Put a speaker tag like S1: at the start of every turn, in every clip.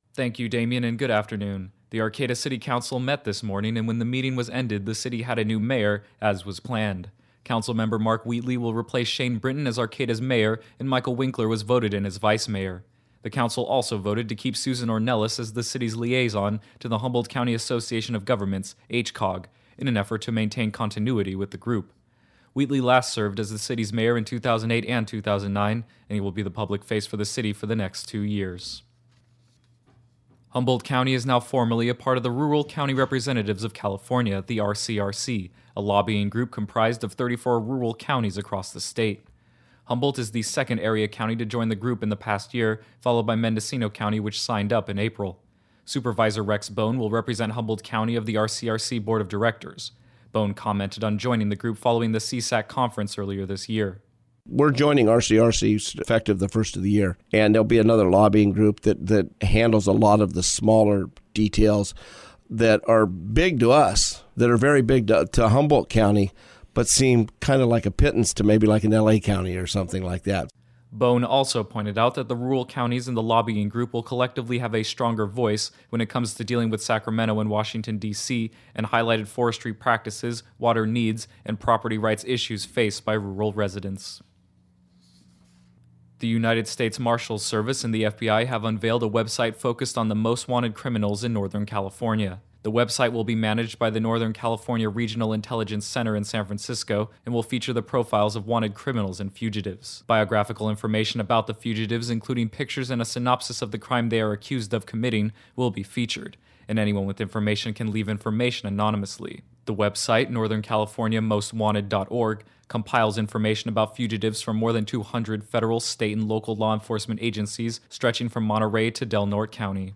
S1: Thank you, Damien, and good afternoon. The Arcata City Council met this morning, and when the meeting was ended, the city had a new mayor, as was planned. Councilmember Mark Wheatley will replace Shane Brinton as Arcata's mayor, and Michael Winkler was voted in as vice mayor. The council also voted to keep Susan Ornelas as the city's liaison to the Humboldt County Association of Governments, HCOG, in an effort to maintain continuity with the group. Wheatley last served as the city's mayor in 2008 and 2009, and he will be the public face for the city for the next 2 years. Humboldt County is now formally a part of the Rural County Representatives of California, the RCRC, a lobbying group comprised of 34 rural counties across the state. Humboldt is the second area county to join the group in the past year, followed by Mendocino County, which signed up in April. Supervisor Rex Bone will represent Humboldt County of the RCRC Board of Directors. Bone commented on joining the group following the CSAC conference earlier this year.
S2: We're joining RCRC effective the first of the year, and there'll be another lobbying group that handles a lot of the smaller details that are big to us, that are very big to Humboldt County, but seem kind of like a pittance to maybe like an LA County or something like that.
S1: Bone also pointed out that the rural counties in the lobbying group will collectively have a stronger voice when it comes to dealing with Sacramento and Washington, D.C., and highlighted forestry practices, water needs, and property rights issues faced by rural residents. The United States Marshals Service and the FBI have unveiled a website focused on the most wanted criminals in Northern California. The website will be managed by the Northern California Regional Intelligence Center in San Francisco and will feature the profiles of wanted criminals and fugitives. Biographical information about the fugitives, including pictures and a synopsis of the crime they are accused of committing, will be featured, and anyone with information can leave information anonymously. The website, northernCaliforniaMostWanted.org, compiles information about fugitives from more than 200 federal, state, and local law enforcement agencies stretching from Monterey to Del Norte County.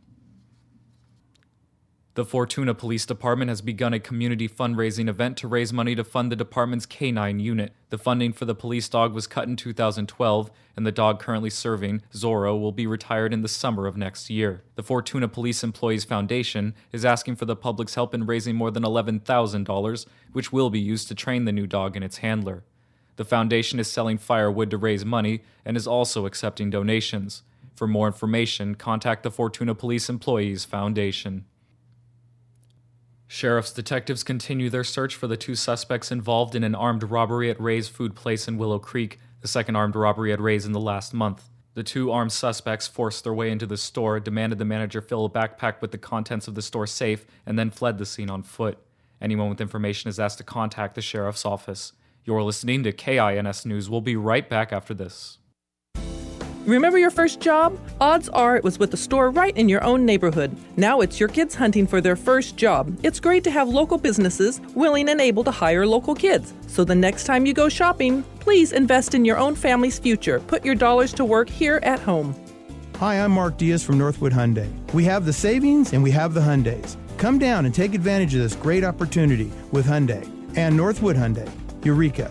S1: The Fortuna Police Department has begun a community fundraising event to raise money to fund the department's K-9 unit. The funding for the police dog was cut in 2012, and the dog currently serving, Zorro, will be retired in the summer of next year. The Fortuna Police Employees Foundation is asking for the public's help in raising more than $11,000, which will be used to train the new dog and its handler. The foundation is selling firewood to raise money and is also accepting donations. For more information, contact the Fortuna Police Employees Foundation. Sheriff's detectives continue their search for the two suspects involved in an armed robbery at Ray's Food Place in Willow Creek, the second armed robbery at Ray's in the last month. The two armed suspects forced their way into the store, demanded the manager fill a backpack with the contents of the store safe, and then fled the scene on foot. Anyone with information is asked to contact the sheriff's office. You're listening to KINS News. We'll be right back after this.
S3: Remember your first job? Odds are it was with a store right in your own neighborhood. Now it's your kids hunting for their first job. It's great to have local businesses willing and able to hire local kids. So the next time you go shopping, please invest in your own family's future. Put your dollars to work here at home.
S4: Hi, I'm Mark Diaz from Northwood Hyundai. We have the savings and we have the Hyundais. Come down and take advantage of this great opportunity with Hyundai and Northwood Hyundai. Eureka.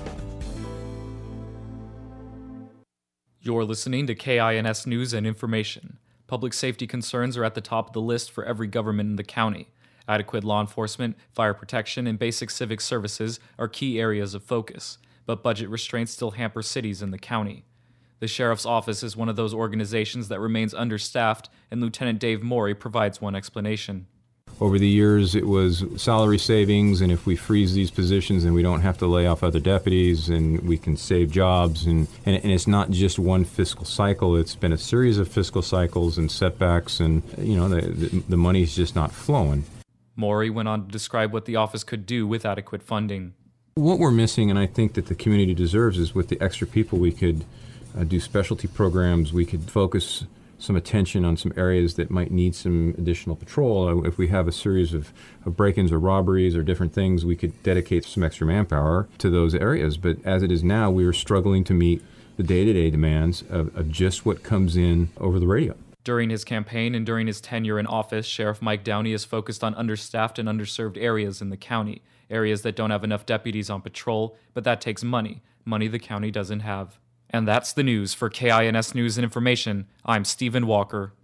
S1: You're listening to KINS News and Information. Public safety concerns are at the top of the list for every government in the county. Adequate law enforcement, fire protection, and basic civic services are key areas of focus, but budget restraints still hamper cities in the county. The Sheriff's Office is one of those organizations that remains understaffed, and Lieutenant Dave Morey provides one explanation.
S5: Over the years, it was salary savings, and if we freeze these positions, then we don't have to lay off other deputies, and we can save jobs. And it's not just one fiscal cycle. It's been a series of fiscal cycles and setbacks, and the money's just not flowing.
S1: Morey went on to describe what the office could do with adequate funding.
S5: What we're missing, and I think that the community deserves, is with the extra people we could do specialty programs. We could focus some attention on some areas that might need some additional patrol. If we have a series of break-ins or robberies or different things, we could dedicate some extra manpower to those areas. But as it is now, we are struggling to meet the day-to-day demands of just what comes in over the radio.
S1: During his campaign and during his tenure in office, Sheriff Mike Downey is focused on understaffed and underserved areas in the county, areas that don't have enough deputies on patrol, but that takes money the county doesn't have. And that's the news. For KINS News and Information, I'm Stephen Walker.